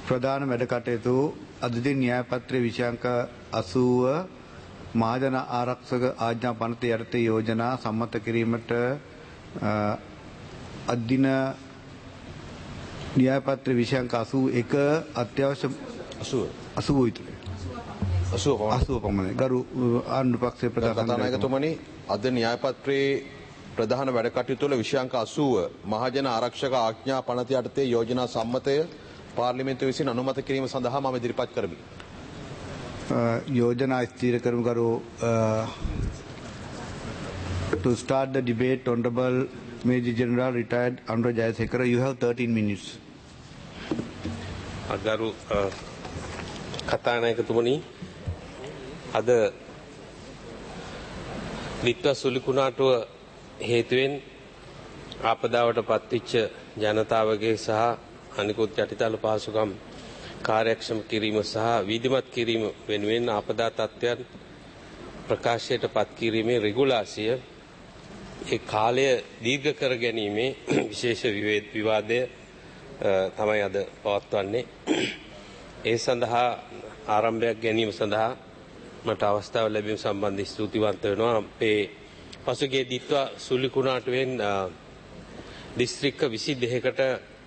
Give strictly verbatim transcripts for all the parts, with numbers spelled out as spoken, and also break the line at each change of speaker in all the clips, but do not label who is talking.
ප්‍රධාන වැඩ කටයුතු අද දින න්‍යායපත්‍රයේ විෂයාංක අසූව මහජන ආරක්ෂක ආඥා පනත යටතේ යෝජනා සම්මත කිරීමට අද දින න්‍යායපත්‍රයේ විෂයාංක අසූ එක අත්‍යවශ්‍ය අසූව විතරයි අසූව පමණයි. ගරු ආණ්ඩු පක්ෂයේ ප්‍රධාන
කතානායකතුමනි, අද න්‍යායපත්‍රයේ ප්‍රධාන වැඩ කටයුතු වල විෂයාංක අසූව මහජන ආරක්ෂක ආඥා පනත යටතේ යෝජනා සම්මතය පාර්ලිමේන්තුව විසින් අනුමත කිරීම සඳහා මම ඉදිරිපත් කරමි.
යෝජනා ස්ථීර කරමු. ගරු to start the debate, Honorable Major General retired Anura Jayasekara, you have thirteen minutes.
අගරු කතානායකතුමනි, අද ලිත්වා සුලිකුණාටුව හේතුවෙන් ආපදාවට පත්විච්ච ජනතාවගේ සහ අනිකුත් යටිතල පහසුකම් කාර්යක්ෂම කිරීම සහ විධිමත් කිරීම වෙනුවෙන් ආපදා තත්ත්වයන් ප්‍රකාශයට පත් කිරීමේ රෙගුලාසිය ඒ කාලය දීර්ඝ කර ගැනීමේ විශේෂ විවාදය තමයි අද පවත්වන්නේ. ඒ සඳහා ආරම්භයක් ගැනීම සඳහා මට අවස්ථාව ලැබීම සම්බන්ධ ස්තුතිවන්ත වෙනවා. අපේ පසුගිය දිත්වා සුලිකුණාටුවෙන් දිස්ත්‍රික්ක විසි දෙකකට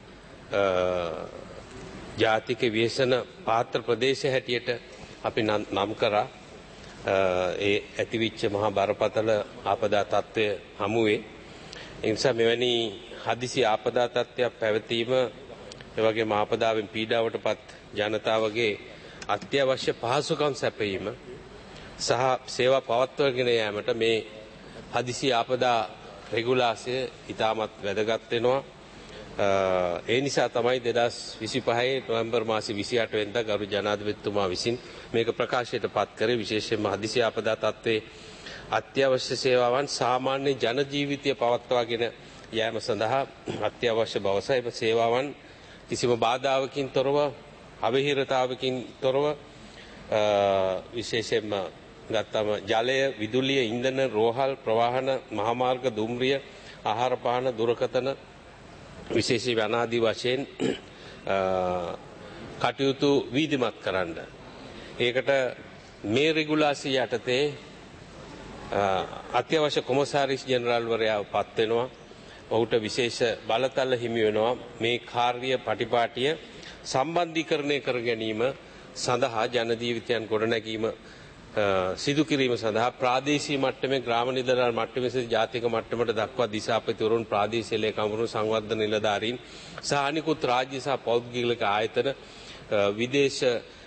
ජාතික ව්‍යසන පාත්‍ර ප්‍රදේශ හැටියට අපි නම් කරා. ඒ ඇතිවිච්ච මහා බරපතල ආපදා තත්ත්වය හමුවේ. ඒ නිසා මෙවැනි හදිසි ආපදා තත්ත්වයක් පැවතීම, ඒ වගේම ආපදාවෙන් පීඩාවටපත් ජනතාවගේ අත්‍යවශ්‍ය පහසුකම් සැපයීම සහ සේවා පවත්වාගෙන යාමට මේ හදිසි ආපදා රෙගුලාසිය ඉතාමත් වැදගත් වෙනවා. ඒ නිසා තමයි දෙදහස් විසිපහේ නොවැම්බර් මාසේ විසි අට වෙනිදා ගරු ජනාධිපතිතුමා විසින් මේක ප්‍රකාශයට පත් කරේ. විශේෂයෙන්ම හදිසි ආපදා තත්ත්වයේ අත්‍යවශ්‍ය සේවාවන් සාමාන්‍ය ජන ජීවිතය පවත්වාගෙන යාම සඳහා අත්‍යවශ්‍ය බව සහ ඒ සේවාවන් කිසිම බාධාවකින් තොරව, අවහිරතාවකින් තොරව, විශේෂයෙන්ම ගත්තම ජලය, විදුලිය, ඉන්ධන, රෝහල්, ප්‍රවාහන, මහාමාර්ග, දුම්රිය, ආහාර පාන, දුරකථන විශේෂී අනාදී වශයෙන් කටයුතු වීදිමත් කරන්න. ඒකට මේ රෙගුලාසිය යටතේ අත්‍යවශ්‍ය කොමසාරිස් ජෙනරාල්වරයා පත් වෙනවා. ඔහුට විශේෂ බලතල හිමි වෙනවා මේ කාර්ය පටිපාටිය සම්බන්ධීකරණය කර ගැනීම සඳහා ජන ජීවිතයන් ගොඩනැගීම සිදු කිරීම සඳහා ප්‍රාදේශීය මට්ටමේ, ග්‍රාම නිලධාරීන් මට්ටමේ සිට ජාතික මට්ටමට දක්වා දිසාපතිවරුන්, ප්‍රාදේශීය ලේකම්වරුන්, සංවර්ධන නිලධාරීන් සහ අනිකුත් රාජ්‍ය සහ පෞද්ගලික ආයතන, විදේශ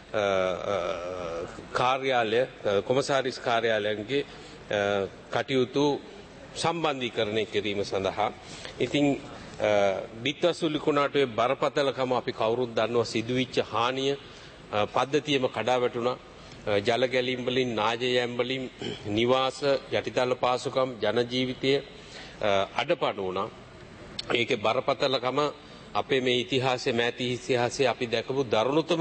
කාර්යාලය, කොමසාරිස් කාර්යාලයන්ගේ කටයුතු සම්බන්ධීකරණය කිරීම සඳහා ඉතින් ලිත්වා සුලිකුණාටුවේ බරපතලකම අපි කවුරුත් දන්නවා. සිදුවිච්ච හානිය පද්ධතියම කඩා වැටුණා. ජල ගැලීම් වලින්, නාජයම් වලින් නිවාස, යටිතල පාසුකම්, ජන ජීවිතය අඩපණ වුණා. ඒකේ බරපතලකම අපේ මේ ඉතිහාසයේ, මෑත ඉතිහාසයේ අපි දැකපු දරුණුතම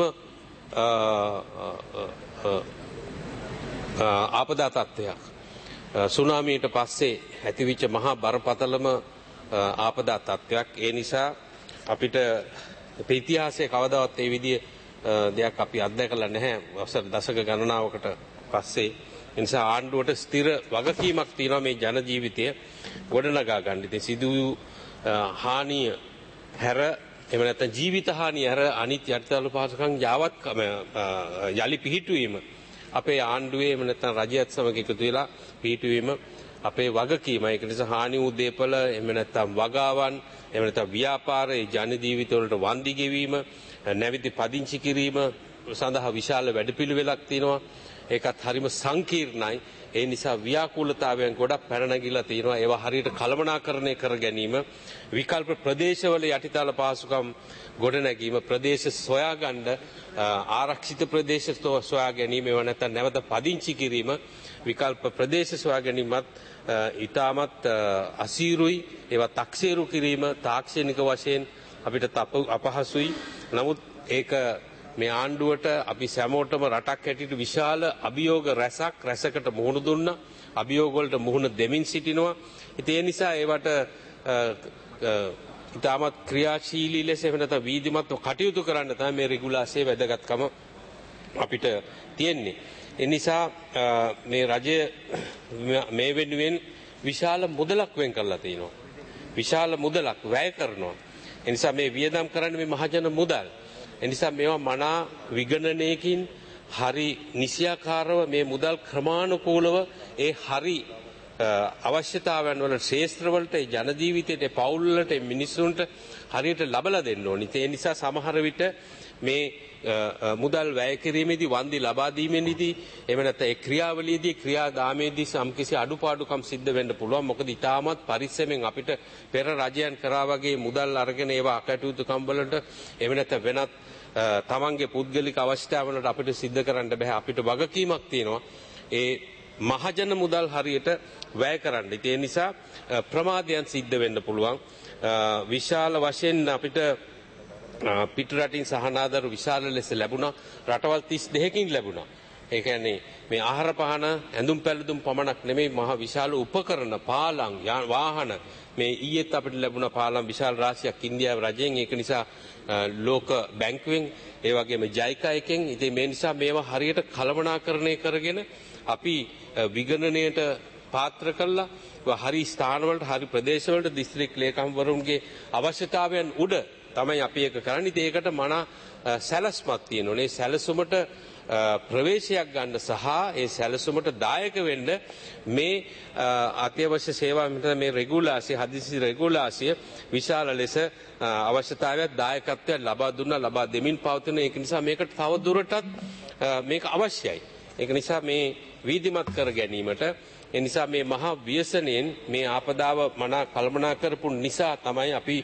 ආපදා තත්ත්වයක්. සුනාමියට පස්සේ ඇතිවිච්ච මහා බරපතලම ආපදා තත්ත්වයක්. ඒ නිසා අපිට අපේ ඉතිහාසයේ කවදාවත් ඒ විදිහේ දෙයක් අපි අත්දැකලා නැහැ වසර දශක ගණනාවකට පස්සේ. ඒ නිසා ආණ්ඩුවට ස්ථිර වගකීමක් තියෙනවා මේ ජන ජීවිතය ගොඩනගා ගන්න. ඉතින් සිදු හානිය හැර, එහෙම නැත්නම් ජීවිත හානිය හැර අනිත් යටිතල පහසුකම් යාවත් යලි පිහිටුවීම අපේ ආණ්ඩුවේ, එහෙම නැත්නම් රජයත් සමග එකතු වෙලා පිහිටුවීම අපේ වගකීම. ඒක නිසා හානි වූ දේපල, එහෙම නැත්නම් වගාවන්, එහෙම නැත්නම් ව්‍යාපාරයේ ජන ජීවිතවලට වන්දි ගෙවීම, නැවිති පදිංචි කිරීම සඳහා විශාල වැඩපිළිවෙලක් තියෙනවා. ඒකත් හරිම සංකීර්ණයි. ඒ නිසා ව්‍යාකූලතාවයන් ගොඩක් පැන නැගිලා තියෙනවා. ඒවා හරියට කළමනාකරණය කර ගැනීම, විකල්ප ප්‍රදේශවල යටිතල පහසුකම් ගොඩ නැගීම, ප්‍රදේශ සොයාගන්න, ආරක්ෂිත ප්‍රදේශ සොයා ගැනීම, ඒවා නැත්නම් නැවත පදිංචි කිරීම, විකල්ප ප්‍රදේශ සොයා ගැනීමත් ඉතාමත් අසීරුයි. ඒවා තක්සේරු කිරීම තාක්ෂණික වශයෙන් අපිට අපහසුයි. නමුත් ඒක මේ ආණ්ඩුවට අපි සැමෝටම රටක් හැටියට විශාල අභියෝග රැසක් රැසකට මුහුණ දුන්නා. අභියෝග වලට මුහුණ දෙමින් සිටිනවා. ඉතින් ඒ නිසා ඒවට ඉතාමත් ක්‍රියාශීලී ලෙස එහෙම නැත්නම් වීදිමත්ව කටයුතු කරන්න තමයි මේ රෙගුලාසියේ වැදගත්කම අපිට තියෙන්නේ. ඒ නිසා මේ රජය මේ වෙනුවෙන් විශාල මුදලක් වෙන් කරලා තිනවා. විශාල මුදලක් වැය කරනවා. ඒ නිසා මේ වියදම් කරන්නේ මේ මහජන මුදල්. ඒ නිසා මේවා මනා විගණනයකින් හරි නිසියාකාරව මේ මුදල් ක්‍රමානුකූලව ඒ හරි අවශ්‍යතාවයන් වල ශේෂ්ත්‍රවලට ඒ ජන ජීවිතයට පවුල් වලට මිනිසුන්ට හරියට ලබලා දෙන්න ඕනි. ඒ නිසා සමහර විට මේ මුදල් වැය කිරීමේදී වන්දි ලබා දීමේදී එහෙම නැත්නම් ඒ ක්‍රියාවලියේදී ක්‍රියාදාමයේදී සම්කිසි අඩුපාඩුකම් සිද්ධ වෙන්න පුළුවන්. මොකද ඊටමත් පරිස්සමෙන් අපිට පෙර රජයන් කරා වගේ මුදල් අරගෙන ඒවා අකටයුතුකම් වලට එහෙම නැත්නම් වෙනත් තමන්ගේ පුද්ගලික අවශ්‍යතාවලට අපිට සිද්ධ කරන්න බෑ. අපිට වගකීමක් තියෙනවා ඒ මහජන මුදල් හරියට වැය කරන්න. ඒ නිසා ප්‍රමාදයන් සිද්ධ වෙන්න පුළුවන්. විශාල වශයෙන් අපිට පිටරටින් සහනාධාර විශාල ලෙස ලැබුණා. රටවල් තිස් දෙකකින් ලැබුණා. ඒ කියන්නේ මේ ආහාර පාන ඇඳුම් පැළඳුම් පමණක් නෙමෙයි මහ විශාල උපකරණ පාලම් වාහන මේ ඊයේත් අපිට ලැබුණ පාලම් විශාල රාශියක් ඉන්දියාව රජයෙන්. ඒක නිසා ලෝක බැංකුවෙන් ඒ වගේම ජයිකා එකෙන් ඉතින් මේ නිසා මේවා හරියට කළමනාකරණය කරගෙන අපි විගණනයට පාත්‍ර කළා. හරි ස්ථානවලට හරි ප්‍රදේශවලට දිස්ත්‍රික් ලේකම්වරුන්ගේ අවශ්‍යතාවයන් උඩ තමයි අපි ඒක කරන්නේ. ඒකට මනා සැලැස්මක් තියෙනවා. මේ සැලසුමට ප්‍රවේශයක් ගන්න සහ ඒ සැලසුමට දායක වෙන්න මේ අත්‍යවශ්‍ය සේවා මේ රෙගුලාසිය හදිසි රෙගුලාසිය විශාල ලෙස අවශ්‍යතාවයක් දායකත්වයක් ලබා දුන්නා ලබා දෙමින් පවතින. ඒක නිසා මේකට තව දුරටත් මේක අවශ්‍යයි. ඒක නිසා මේ වීදිමත් කර ගැනීමට ඒ නිසා මේ මහා ව්‍යසනයෙන් මේ ආපදාව මනා කල්පනා කරපු නිසා තමයි අපි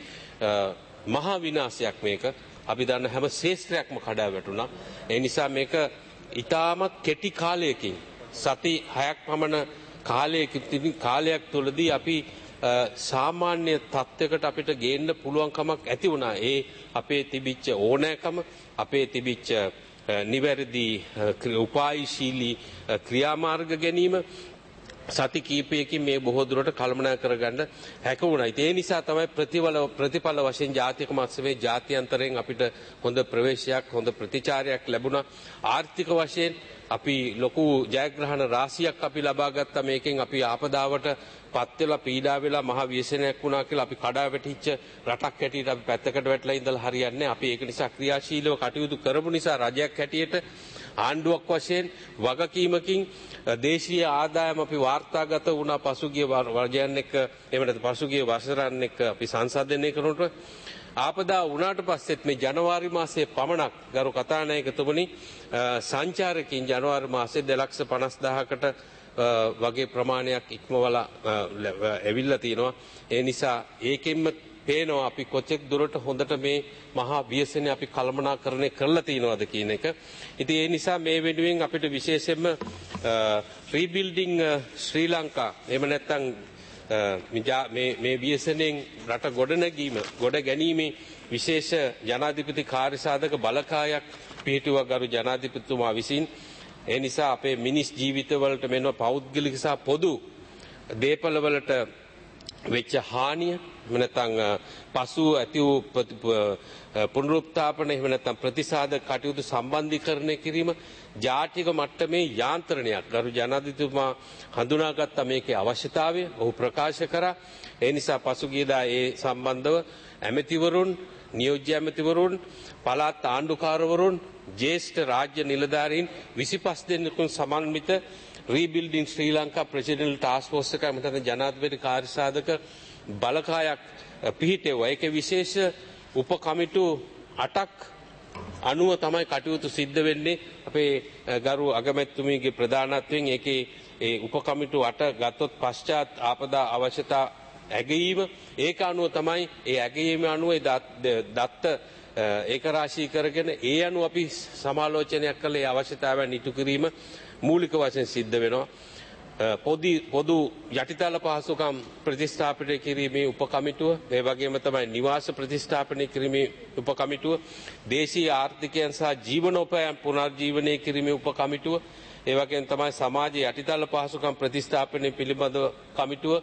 මහා විනාශයක් මේක අපි දන්න හැම ශේෂ්ත්‍රයක්ම කඩා වැටුණා. ඒ නිසා මේක ඊටමත් කෙටි කාලයකින් සති හයක් පමණ කාලයකින් කාලයක් තුළදී අපි සාමාන්‍ය තත්යකට අපිට ගේන්න පුළුවන් කමක් ඇති වුණා. ඒ අපේ තිබිච්ච ඕනෑකම අපේ තිබිච්ච නිවැරදි උපායශීලී ක්‍රියාමාර්ග ගැනීම සති කීපයකින් මේ බොහෝ දුරට කළමනා කරගන්න හැක වුණා. ඒ නිසා තමයි ප්‍රතිඵල ප්‍රතිඵල වශයෙන් ජාතික මත්ස්‍යමේ ජාත්‍යන්තරයෙන් අපිට හොඳ ප්‍රවේශයක් හොඳ ප්‍රතිචාරයක් ලැබුණා. ආර්ථික වශයෙන් අපි ලොකු ජයග්‍රහණ රාශියක් අපි ලබා ගත්තා. මේකෙන් අපි ආපදාවට පත් වෙලා පීඩා වෙලා මහ ව්‍යසනයක් වුණා කියලා අපි කඩා වැටිච්ච රටක් හැටියට අපි පැත්තකට වැටලා ඉඳලා හරියන්නේ නැහැ. අපි ඒක නිසා ක්‍රියාශීලව කටයුතු කරපු නිසා රජයක් හැටියට ආණ්ඩුවක් වශයෙන් වගකීමකින් දේශීය ආදායම අපි වාර්තාගත වුණා පසුගිය වර්ජයන් එක්ක එහෙම නැත්නම් පසුගිය වසරන් එක්ක අපි සංසන්දනය කරනකොට ආපදා වුණාට පස්සෙත් මේ ජනවාරි මාසයේ පමණක් ගරු කතානායකතුමනි සංචාරකයන් ජනවාරි මාසයේ දෙලක්ෂ පනස් දහසකට වගේ ප්‍රමාණයක් ඉක්මවලා ඇවිල්ලා තිනවා. ඒ නිසා ඒකෙන්ම පේනවා අපි කොච්චර දුරට හොඳට මේ මහා ව්‍යසනය අපි කළමනාකරණය කරලා තිනවද කියන එක. ඉතින් ඒ නිසා මේ වෙනුවෙන් අපිට විශේෂයෙන්ම රීබිල්ඩිං ශ්‍රී ලංකා එහෙම නැත්නම් මේ මේ ව්‍යසනයෙන් රට ගොඩනැගීම ගොඩ ගැනීමේ විශේෂ ජනාධිපති කාර්යසාධක බලකායක් පිහිටුවා ගරු ජනාධිපතිතුමා විසින්. ඒ නිසා අපේ මිනිස් ජීවිතවලට මෙන්න පෞද්ගලික සහ පොදු දේපළවලට වෙච්ච හානිය එහෙම නැත්නම් පසු ඇති වූ පුනරුත්ථාපන එහෙම නැත්නම් ප්‍රතිසාද කටයුතු සම්බන්ධීකරණය කිරීම ජාතික මට්ටමේ යාන්ත්‍රණයක් ගරු ජනාධිපතිතුමා හඳුනාගත්ත මේකේ අවශ්‍යතාවය ඔහු ප්‍රකාශ කරා. ඒ නිසා පසුගියදා ඒ සම්බන්ධව ඇමතිවරුන් නියෝජ්‍ය ඇමතිවරුන් පළාත් ආණ්ඩුකාරවරුන් ජ්‍යෙෂ්ඨ රාජ්‍ය නිලධාරීන් විසිපස් දෙනෙකුන් සමන්විත rebuilding Sri Lanka presidential task force එක මත ජනාධිපති කාර්යසාධක බලකායක් පිහිටෙවුවා. ඒකේ විශේෂ උප කමිටු අටක් අනුව තමයි කටයුතු සිද්ධ වෙන්නේ. අපේ ගරු අගමැතිතුමීගේ ප්‍රධානත්වයෙන් ඒකේ ඒ උප කමිටු අට ගත්තොත් පශ්චාත් ආපදා අවශ්‍යතා ඇගීම ඒක අනුව තමයි ඒ ඇගීම අනුව දත්ත ඒක රාශී කරගෙන ඒ අනුව අපි සමාලෝචනයක් කළ ඒ අවශ්‍යතාවයන් ඉටු කිරීම මූලික වශයෙන් සිද්ධ වෙනවා. පොදු පොදු යටිතල පහසුකම් ප්‍රතිස්ථාපනය කිරීමේ උපකමිටුව ඒ වගේම තමයි නිවාස ප්‍රතිස්ථාපනය කිරීමේ උපකමිටුව දේශීය ආර්ථිකයන් සහ ජීවනෝපායන් පුනර්ජීවනය කිරීමේ උපකමිටුව ඒ වගේම තමයි සමාජයේ යටිතල පහසුකම් ප්‍රතිස්ථාපනය පිළිබඳව කමිටුව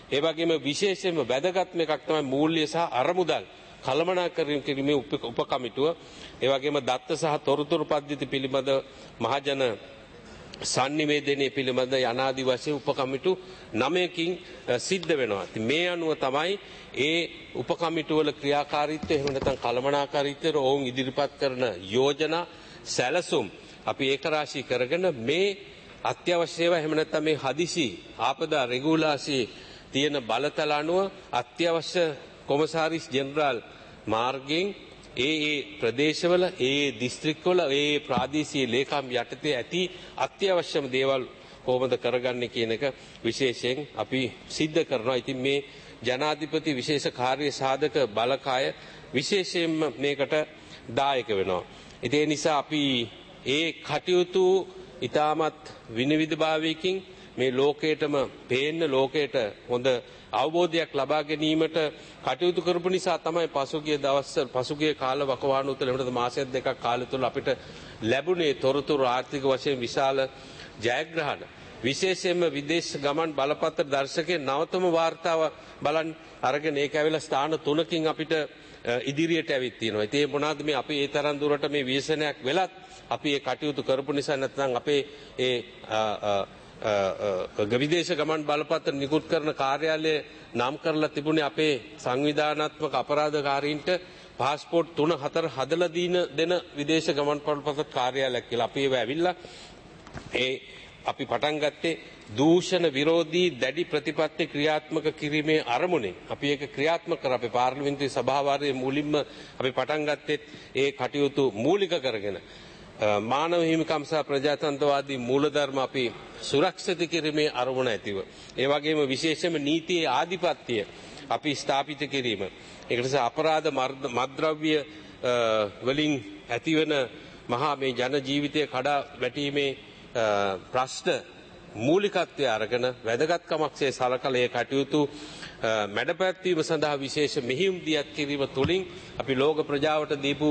ඒ වගේම විශේෂයෙන්ම වැදගත්ම එකක් තමයි මූල්‍ය සහ අරමුදල් කළමනාකරණය කිරීමේ උපකමිටුව. ඒ වගේම දත්ත සහ තොරතුරු පද්ධති පිළිබඳ මහජන සංනිවේදනයේ පිළිබඳ යනාදි වශයෙන් උපකමිටු නවයකින් සිද්ධ වෙනවා. ඉතින් මේ අනුව තමයි ඒ උපකමිටුවල ක්‍රියාකාරීත්වය එහෙම නැත්නම් කළමනාකාරීත්වය ඔවුන් ඉදිරිපත් කරන යෝජනා සැලසුම් අපි ඒක රාශී කරගෙන මේ අත්‍යවශ්‍ය ඒවා එහෙම නැත්නම් මේ හදිසි ආපදා රෙගුලාසි තියෙන බලතල අනුව අත්‍යවශ්‍ය කොමසාරිස් ජෙනරාල් මාර්ගයෙන් ඒ ඒ ප්‍රදේශවල ඒ දිස්ත්‍රික්කවල ඒ ප්‍රාදේශීය ලේකම් යටතේ ඇති අත්‍යවශ්‍යම දේවල් කොහොමද කරගන්නේ කියන එක විශේෂයෙන් අපි සිද්ධ කරනවා. ඉතින් මේ ජනාධිපති විශේෂ කාර්ය සාධක බලකාය විශේෂයෙන්ම මේකට දායක වෙනවා. ඉතින් ඒ නිසා අපි ඒ කටයුතු ඉතාමත් විනිවිදභාවයකින් මේ ලෝකයටම පේන්න ලෝකයට හොඳ අවබෝධයක් ලබා ගැනීමට කටයුතු කරපු නිසා තමයි පසුගිය දවස්වල පසුගිය කාල වකවානු තුළ එමෙන්නත මාසයක් දෙකක් කාලය තුළ අපිට ලැබුණේ තොරතුරු ආර්ථික වශයෙන් විශාල ජයග්‍රහණ. විශේෂයෙන්ම විදේශ ගමන් බලපත්‍ර දර්ශකයේ නවතම වාර්තාව බලන් අරගෙන ඒක ඇවිල්ලා ස්ථාන තුනකින් අපිට ඉදිරියට ඇවිත් තියෙනවා. ඉතින් ඒ මොනවාද මේ අපි ඒ තරම් දුරට මේ ව්‍යසනයක් වෙලත් අපි ඒ කටයුතු කරපු නිසා නැත්නම් අපේ ඒ විදේශ ගමන් බලපත්‍ර නිකුත් කරන කාර්යාලය නම් කරලා තිබුණේ අපේ සංවිධානාත්මක අපරාධකාරීන්ට පාස්පෝර්ට් තුන හතර හදලා දීන දෙන විදේශ ගමන් බලපත්‍ර කාර්යාලයක් කියලා. අපි ඒව ඇවිල්ලා ඒ අපි පටන් ගත්තේ දූෂණ විරෝධී දැඩි ප්‍රතිපත්ති ක්‍රියාත්මක කිරීමේ අරමුණේ අපි ඒක ක්‍රියාත්මක කර අපේ පාර්ලිමේන්තුවේ සභාවාරයේ මුලින්ම අපි පටන් ගත්තේ ඒ කටයුතු මූලික කරගෙන මානව හිමිකම් සහ ප්‍රජාතන්ත්‍රවාදී මූලධර්ම අපි සුරක්ෂිත කිරීමේ අරමුණ ඇතිව ඒ වගේම විශේෂයෙන්ම නීතියේ ආධිපත්‍යය අපි ස්ථාපිත කිරීම ඒක නිසා අපරාධ මත්ද්‍රව්‍ය වලින් ඇතිවන මහා මේ ජන ජීවිතය කඩා වැටීමේ ප්‍රශ්න මූලිකත්වය අරගෙන වැදගත්කමක්සේ සලකලා ඒ කටයුතු මැඩපැත්වීම සඳහා විශේෂ මෙහෙයුම් දියත් කිරීම තුළින් අපි ලෝක ප්‍රජාවට දීපු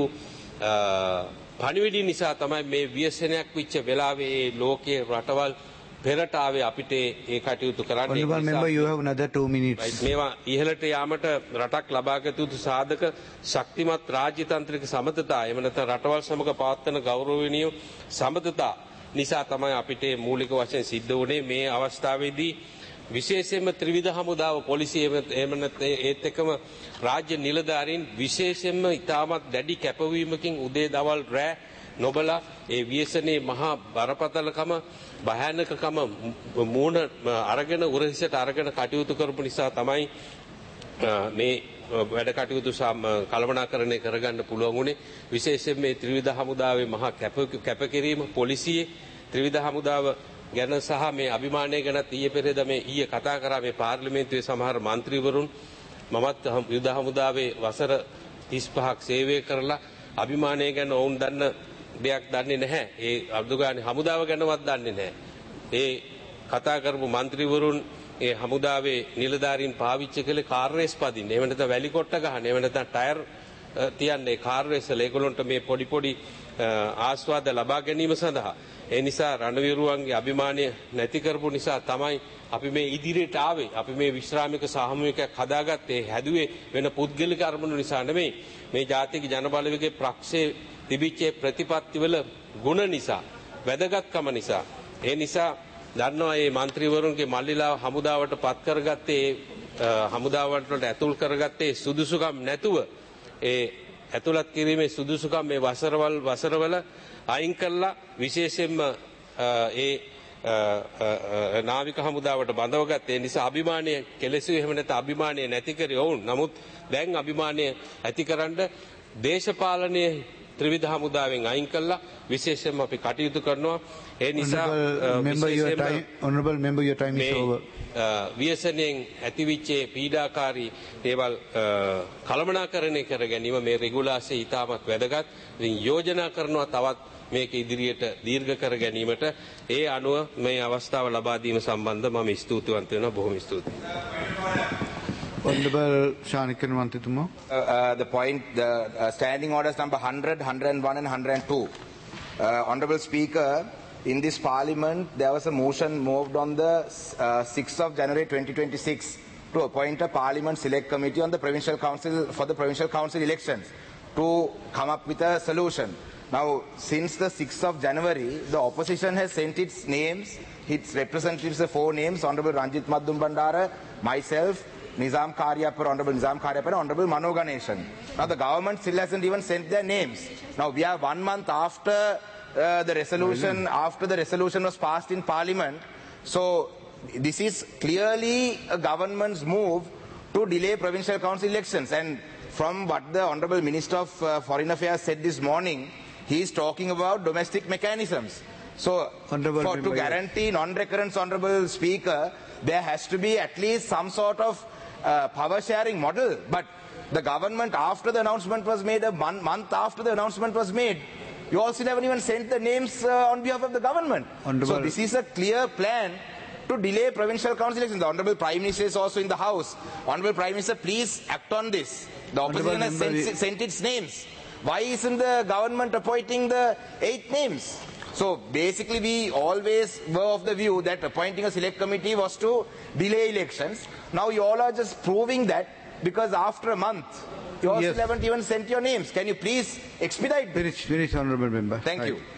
පණිවිඩය නිසා තමයි මේ ව්‍යසනයක් වෙච්ච වෙලාවේ ඒ ලෝකයේ රටවල් පෙරට ආවේ අපිට ඒ කටයුතු කරන්න.
Honorable member, you have another two minutes.
මේවා ඉහළට යාමට රටක් ලබාගත යුතු සාධක ශක්තිමත් රාජ්‍යතාන්ත්‍රික සමතතා එහෙම නැත්නම් රටවල් සමග පවත්වන ගෞරවණීය සමතතා නිසා තමයි අපිට මූලික වශයෙන් සිද්ධ වුණේ මේ අවස්ථාවේදී විශේෂයෙන්ම ත්‍රිවිධ හමුදාව පොලිසිය එහෙම නැත්නම් ඒත් එක්කම රාජ්‍ය නිලධාරීන් විශේෂයෙන්ම ඉතාමත් දැඩි කැපවීමකින් උදේ දවල් රැ නොබලා ඒ ව්‍යසනයේ මහා බරපතලකම භයානකකම මූණ අරගෙන උරහිසට අරගෙන කටයුතු කරපු නිසා තමයි මේ වැඩ කටයුතු කළමනාකරණය කරගන්න පුළුවන් වුණේ. විශේෂයෙන් මේ ත්‍රිවිධ හමුදාවේ මහා කැපකිරීම පොලිසියේ ත්‍රිවිධ හමුදාව ගැන සහ මේ අභිමානය ගැනත් ඊයේ පෙරේද මේ ඊයේ කතා කරා මේ පාර්ලිමේන්තුවේ සමහර മന്ത്രിවරුන් මමත් යුද හමුදාවේ වසර තිස් පහක් සේවය කරලා අභිමානය ගැන වුන් දන්න දෙයක් දන්නේ නැහැ. ඒ අර්ධගානේ හමුදාව ගැනවත් දන්නේ නැහැ. ඒ කතා කරපු മന്ത്രിවරුන් ඒ හමුදාවේ නිලධාරීන් පාවිච්චි කළේ කාර් රේස් පදින්න. එහෙම නැත්නම් වැලි කොට්ට ගහන්න. එහෙම නැත්නම් ටයර් තියන්නේ කාර් රේස් වල ඒගොල්ලන්ට මේ පොඩි පොඩි ආස්වාද ලබා ගැනීම සඳහා. ඒ නිසා රණවිරුවන්ගේ අභිමානය නැති කරපු නිසා තමයි අපි මේ ඉදිරියට ආවේ. අපි මේ විශ්‍රාමික සාමූහිකයක් හදාගත්තේ හැදුවේ වෙන පුද්ගලික අරමුණු නිසා නෙමෙයි. මේ ජාතික ජනබලවේගයේ ප්‍රක්ෂේ තිබිච්ච ප්‍රතිපත්තිවල ගුණ නිසා, වැදගත්කම නිසා. ඒ නිසා දන්නවා මේ മന്ത്രിවරුන්ගේ මල්ලිලා හමුදාවට පත් කරගත්තේ හමුදාවට ඇතුල් කරගත්තේ සුදුසුකම් නැතුව ඒ ඇතුළත් කිරීමේ සුදුසුකම් මේ වසරවල් වසරවල අයින් කළා. විශේෂයෙන්ම ඒ නාවික හමුදාවට බඳවගත්තේ. ඒ නිසා අභිමානය කෙලෙසුවේ එහෙම නැත්නම් අභිමානය නැති කරේ වුන්. නමුත් දැන් අභිමානය ඇතිකරන්න දේශපාලනයේ ත්‍රිවිධ හමුදාවෙන් අයින් කළා. විශේෂයෙන්ම අපි කටයුතු කරනවා. ඒ නිසා
honorable member your time is over.
ව්‍යසනයෙන් ඇතිවිච්ච පීඩාකාරී දේවල් කළමනාකරණය කර ගැනීම මේ රෙගුලාසි ඉතාමත් වැදගත්. ඉතින් යෝජනා කරනවා තවත් මේක ඉදිරියට දීර්ඝ කර ගැනීමට. ඒ අනුව මේ අවස්ථාව ලබා දීම සම්බන්ධ මම ස්තුතිවන්ත වෙනවා. බොහොම ස්තුතියි.
Honorable Shanikan Mantitumo.
Uh, uh, the point, the uh, standing orders number one hundred, one hundred one and one hundred two. Uh, Honorable Speaker, in this Parliament, there was a motion moved on the uh, sixth of January twenty twenty-six to appoint a parliament select committee on the provincial council for the provincial council elections to come up with a solution. Now, since the sixth of January, the opposition has sent its names, its representatives, the four names, Honorable Ranjit Maddum Bandara, myself, Nizam Karyapur, Honorable Nizam Karyapur, Honorable Mano Ganeshan. Now, the government still hasn't even sent their names. Now, we are one month after uh, the resolution, after the resolution was passed in Parliament. So, this is clearly a government's move to delay provincial council elections. And from what the Honorable Minister of uh, Foreign Affairs said this morning, he is talking about domestic mechanisms. So, for, to guarantee non-recurrence, Honorable Speaker, there has to be at least some sort of uh, power sharing model. But the government, after the announcement was made, a one month after the announcement was made, you also haven't even sent the names uh, on behalf of the government. Honorable. So, this is a clear plan to delay provincial council elections. The Honorable Prime Minister is also in the House. Honorable Prime Minister, please act on this. The opposition has sent, sent its names. Why isn't the government appointing the eight names? So basically we always were of the view that appointing a select committee was to delay elections. Now you all are just proving that because after a month you also yes. haven't even sent your names. Can you please expedite this?
Finish, finish, Honourable Member.
Thank
right.
you.